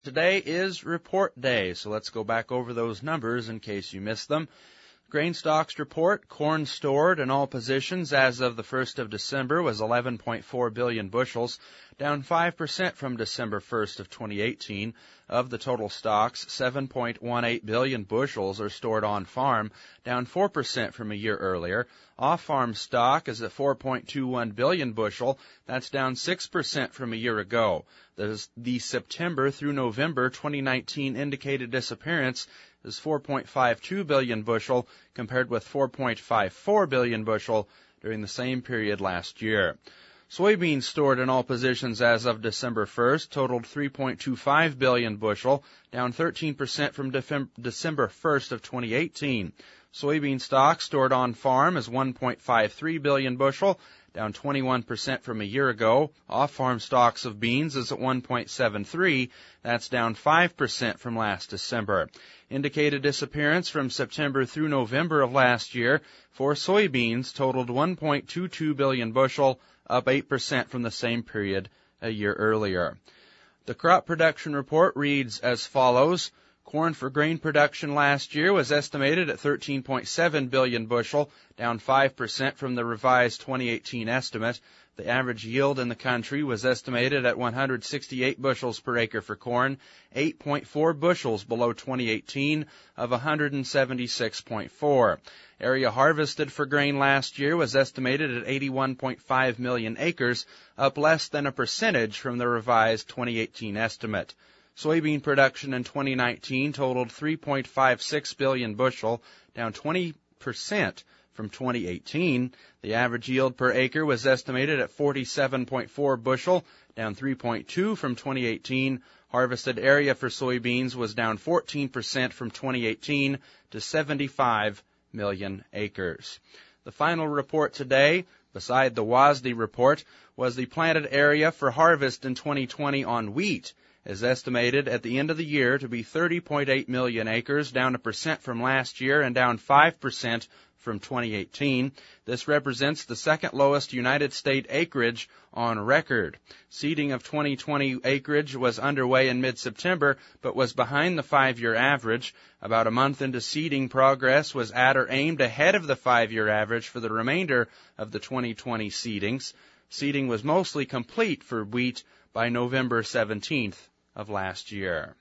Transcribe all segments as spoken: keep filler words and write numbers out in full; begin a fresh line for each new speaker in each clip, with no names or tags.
Today is report day, so let's go back over those numbers in case you missed them. Grain stocks report, corn stored in all positions as of the first of December was eleven point four billion bushels, down five percent from December first of twenty eighteen. Of the total stocks, seven point one eight billion bushels are stored on farm, down four percent from a year earlier. Off-farm stock is at four point two one billion bushel. That's down six percent from a year ago. The, the September through November twenty nineteen indicated disappearance is four point five two billion bushel compared with four point five four billion bushel during the same period last year. Soybeans stored in all positions as of December first totaled three point two five billion bushel, down thirteen percent from December first of twenty eighteen. Soybean stock stored on farm is one point five three billion bushel, down twenty-one percent from a year ago. Off-farm stocks of beans is at one point seven three. That's down five percent from last December. Indicated disappearance from September through November of last year for soybeans totaled one point two two billion bushel, up eight percent from the same period a year earlier. The crop production report reads as follows. Corn for grain production last year was estimated at thirteen point seven billion bushel, down five percent from the revised twenty eighteen estimate. The average yield in the country was estimated at one hundred sixty-eight bushels per acre for corn, eight point four bushels below twenty eighteen of one hundred seventy-six point four. Area harvested for grain last year was estimated at eighty-one point five million acres, up less than a percentage from the revised twenty eighteen estimate. Soybean production in twenty nineteen totaled three point five six billion bushel, down twenty percent from twenty eighteen. The average yield per acre was estimated at forty-seven point four bushel, down three point two from twenty eighteen. Harvested area for soybeans was down fourteen percent from twenty eighteen to seventy-five million acres. The final report today, beside the WASDE report, was the planted area for harvest in twenty twenty on wheat, is estimated at the end of the year to be thirty point eight million acres, down a percent from last year and down five percent from twenty eighteen. This represents the second lowest United States acreage on record. Seeding of twenty twenty acreage was underway in mid-September, but was behind the five-year average. About a month into seeding, progress was at or aimed ahead of the five-year average for the remainder of the twenty twenty seedings. Seeding was mostly complete for wheat by November seventeenth of last year.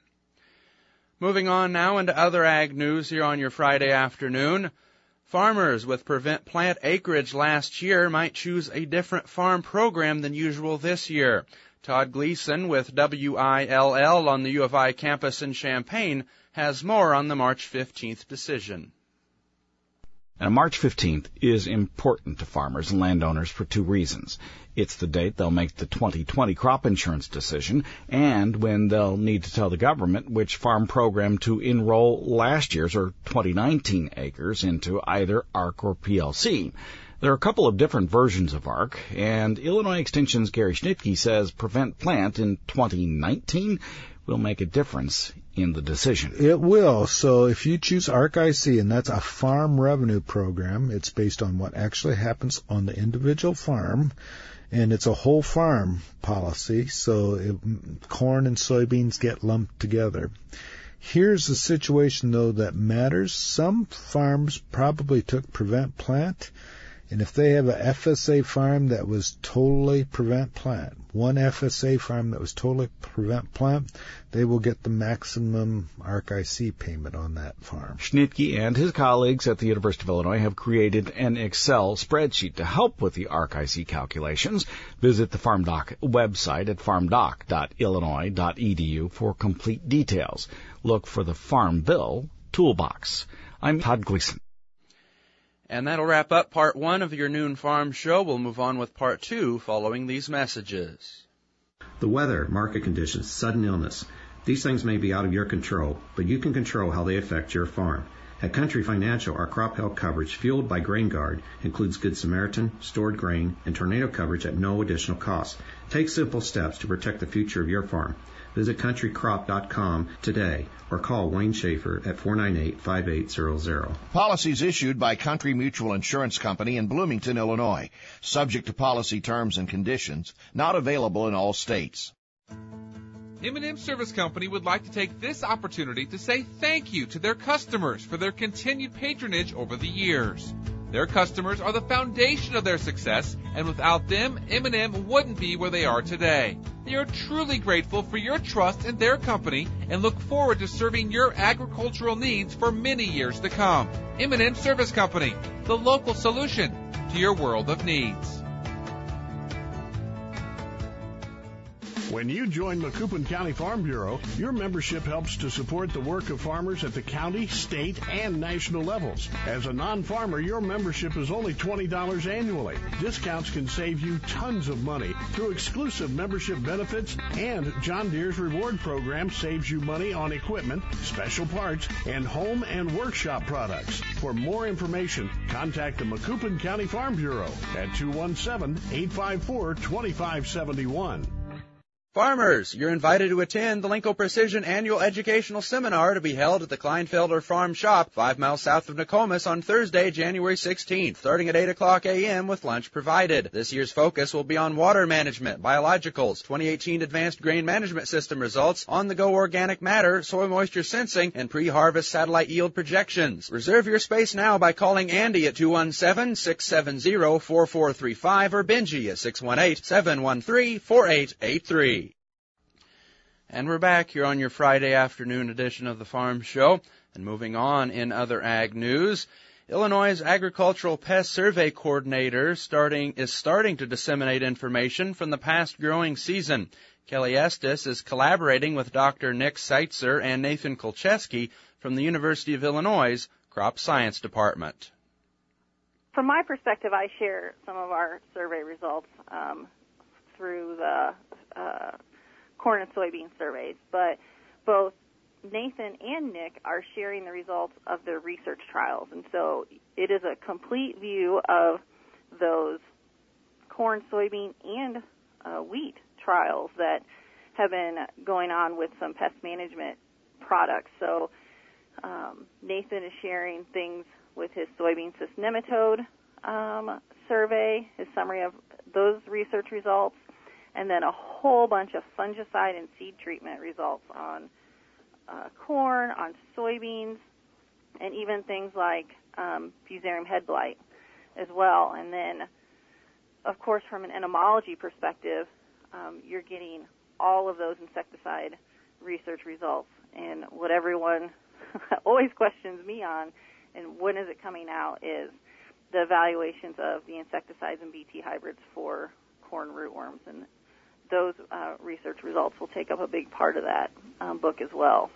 Moving on now into other ag news here on your Friday afternoon. Farmers with prevent plant acreage last year might choose a different farm program than usual this year. Todd Gleason with W I L L on the U of I campus in Champaign has more on the March fifteenth decision.
Now, March fifteenth is important to farmers and landowners for two reasons. It's the date they'll make the twenty twenty crop insurance decision and when they'll need to tell the government which farm program to enroll last year's or twenty nineteen acres into either A R C or P L C. There are a couple of different versions of A R C, and Illinois Extension's Gary Schnitke says Prevent Plant in twenty nineteen will make a difference in the decision.
It will. So if you choose A R C I C, and that's a farm revenue program, it's based on what actually happens on the individual farm, and it's a whole farm policy, so it, corn and soybeans get lumped together. Here's the situation, though, that matters. Some farms probably took Prevent Plant, and if they have a F S A farm that was totally Prevent Plant, one F S A farm that was totally Prevent Plant, they will get the maximum A R C I C payment on that farm.
Schnitke and his colleagues at the University of Illinois have created an Excel spreadsheet to help with the A R C I C calculations. Visit the FarmDoc website at farmdoc dot illinois dot e d u for complete details. Look for the Farm Bill Toolbox. I'm Todd Gleason.
And that'll wrap up part one of your Noon Farm Show. We'll move on with part two following these messages.
The weather, market conditions, sudden illness. These things may be out of your control, but you can control how they affect your farm. At Country Financial, our crop health coverage, fueled by Grain Guard, includes Good Samaritan, stored grain, and tornado coverage at no additional cost. Take simple steps to protect the future of your farm. Visit country crop dot com today or call Wayne Schaefer at four nine eight, five eight zero zero.
Policies issued by Country Mutual Insurance Company in Bloomington, Illinois. Subject to policy terms and conditions. Not available in all states.
M and M Service Company would like to take this opportunity to say thank you to their customers for their continued patronage over the years. Their customers are the foundation of their success, and without them, M and M wouldn't be where they are today. They are truly grateful for your trust in their company and look forward to serving your agricultural needs for many years to come. M and M Service Company, the local solution to your world of needs.
When you join Macoupin County Farm Bureau, your membership helps to support the work of farmers at the county, state, and national levels. As a non-farmer, your membership is only twenty dollars annually. Discounts can save you tons of money through exclusive membership benefits, and John Deere's reward program saves you money on equipment, special parts, and home and workshop products. For more information, contact the Macoupin County Farm Bureau at two one seven, eight five four, two five seven one.
Farmers, you're invited to attend the Lincoln Precision Annual Educational Seminar to be held at the Kleinfelder Farm Shop, five miles south of Nokomis, on Thursday, January sixteenth, starting at eight o'clock a.m. with lunch provided. This year's focus will be on water management, biologicals, twenty eighteen Advanced Grain Management System results, on-the-go organic matter, soil moisture sensing, and pre-harvest satellite yield projections. Reserve your space now by calling Andy at two one seven, six seven zero, four four three five or Benji at six one eight, seven one three, four eight eight three. And we're back here on your Friday afternoon edition of the Farm Show. And moving on in other ag news, Illinois' Agricultural Pest Survey Coordinator starting is starting to disseminate information from the past growing season. Kelly Estes is collaborating with Doctor Nick Seitzer and Nathan Kolcheski from the University of Illinois' Crop Science Department.
From my perspective, I share some of our survey results um, through the uh, corn and soybean surveys, but both Nathan and Nick are sharing the results of their research trials, and so it is a complete view of those corn, soybean, and uh, wheat trials that have been going on with some pest management products. So um, Nathan is sharing things with his soybean cyst nematode um, survey, his summary of those research results, and then a whole bunch of fungicide and seed treatment results on uh, corn, on soybeans, and even things like um, fusarium head blight as well. And then, of course, from an entomology perspective, um, you're getting all of those insecticide research results. And what everyone always questions me on, and when is it coming out, is the evaluations of the insecticides and B T hybrids for corn rootworms. And those uh, research results will take up a big part of that um, book as well.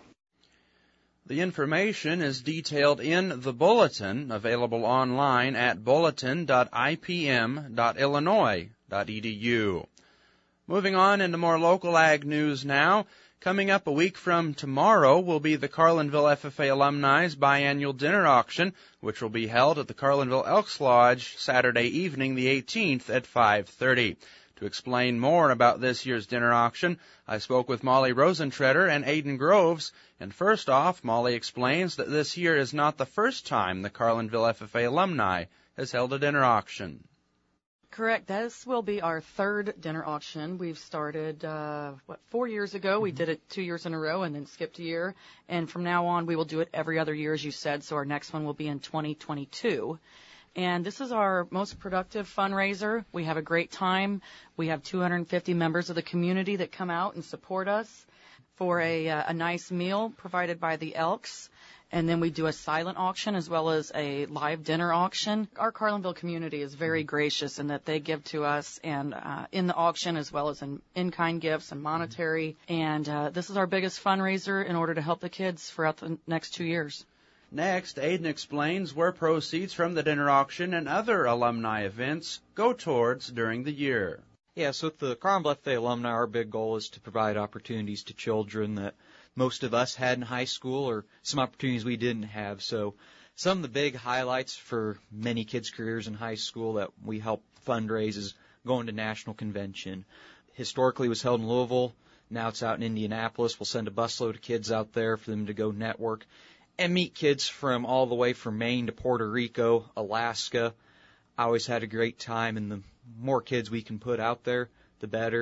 The information is detailed in the bulletin, available online at bulletin dot I P M dot illinois dot e d u. Moving on into more local ag news now. Coming up a week from tomorrow will be the Carlinville F F A Alumni's biannual dinner auction, which will be held at the Carlinville Elks Lodge Saturday evening, the eighteenth at five thirty. To explain more about this year's dinner auction, I spoke with Molly Rosentreader and Aidan Groves, and first off, Molly explains that this year is not the first time the Carlinville F F A Alumni has held a dinner auction.
Correct. This will be our third dinner auction. We've started, uh, what, four years ago. Mm-hmm. We did it two years in a row and then skipped a year. And from now on, we will do it every other year, as you said, so our next one will be in twenty twenty-two. And this is our most productive fundraiser. We have a great time. We have two hundred fifty members of the community that come out and support us for a, uh, a nice meal provided by the Elks. And then we do a silent auction as well as a live dinner auction. Our Carlinville community is very gracious in that they give to us and uh, in the auction as well as in in-kind gifts and monetary. And uh, this is our biggest fundraiser in order to help the kids throughout the next two years.
Next, Aidan explains where proceeds from the dinner auction and other alumni events go towards during the year.
Yes, with the Carlinville F F A Alumni, our big goal is to provide opportunities to children that most of us had in high school or some opportunities we didn't have. So some of the big highlights for many kids' careers in high school that we help fundraise is going to national convention. Historically, it was held in Louisville. Now it's out in Indianapolis. We'll send a busload of kids out there for them to go network and meet kids from all the way from Maine to Puerto Rico, Alaska. I always had a great time, and the more kids we can put out there, the better.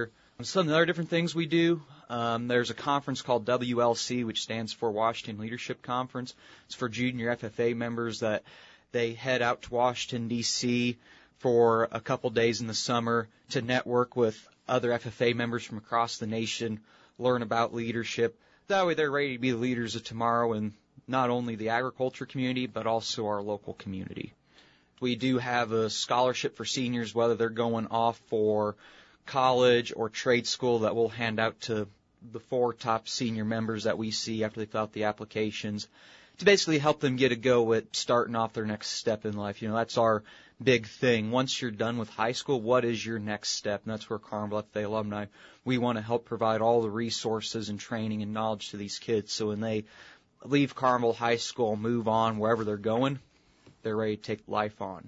Some of the other different things we do, um, there's a conference called W L C, which stands for Washington Leadership Conference. It's for junior F F A members that they head out to Washington, D C for a couple days in the summer to network with other F F A members from across the nation, learn about leadership. That way they're ready to be the leaders of tomorrow in not only the agriculture community, but also our local community. We do have a scholarship for seniors, whether they're going off for college or trade school, that we'll hand out to the four top senior members that we see after they fill out the applications to basically help them get a go at starting off their next step in life. You know, that's our big thing. Once you're done with high school, what is your next step? And that's where Carmel F F A alumni, we want to help provide all the resources and training and knowledge to these kids, so when they leave Carmel High School, move on wherever they're going, they're ready to take life on.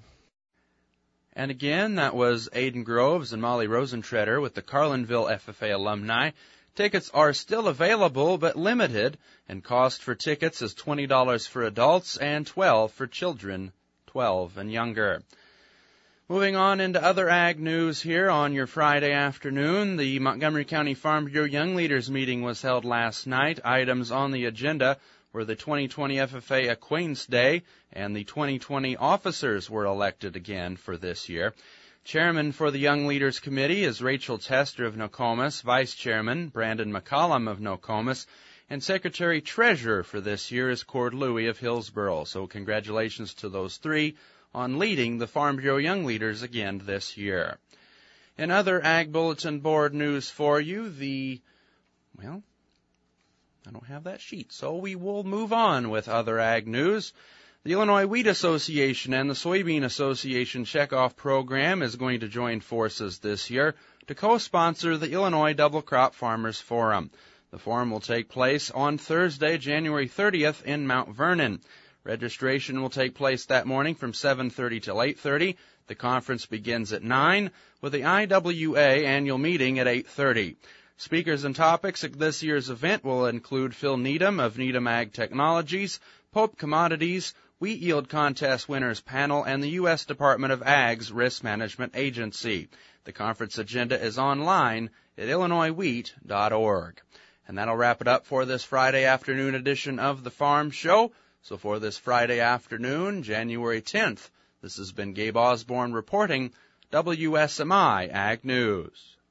And again, that was Aiden Groves and Molly Rosentreader with the Carlinville F F A alumni. Tickets are still available, but limited, and cost for tickets is twenty dollars for adults and twelve dollars for children, twelve and younger. Moving on into other ag news here on your Friday afternoon, the Montgomery County Farm Bureau Young Leaders meeting was held last night. Items on the agenda were the twenty twenty F F A Acquaintance Day, and the twenty twenty officers were elected again for this year. Chairman for the Young Leaders Committee is Rachel Tester of Nokomis, Vice Chairman Brandon McCollum of Nokomis, and Secretary Treasurer for this year is Cord Louie of Hillsboro. So congratulations to those three on leading the Farm Bureau Young Leaders again this year. In other Ag Bulletin Board news for you, the, well, I don't have that sheet, so we will move on with other ag news. The Illinois Wheat Association and the Soybean Association Checkoff Program is going to join forces this year to co-sponsor the Illinois Double Crop Farmers Forum. The forum will take place on Thursday, January thirtieth in Mount Vernon. Registration will take place that morning from seven thirty till eight thirty. The conference begins at nine, with the I W A annual meeting at eight thirty. Speakers and topics at this year's event will include Phil Needham of Needham Ag Technologies, Pope Commodities, Wheat Yield Contest Winners Panel, and the U S Department of Ag's Risk Management Agency. The conference agenda is online at illinois wheat dot org. And that'll wrap it up for this Friday afternoon edition of The Farm Show. So for this Friday afternoon, January tenth, this has been Gabe Osborne reporting W S M I Ag News.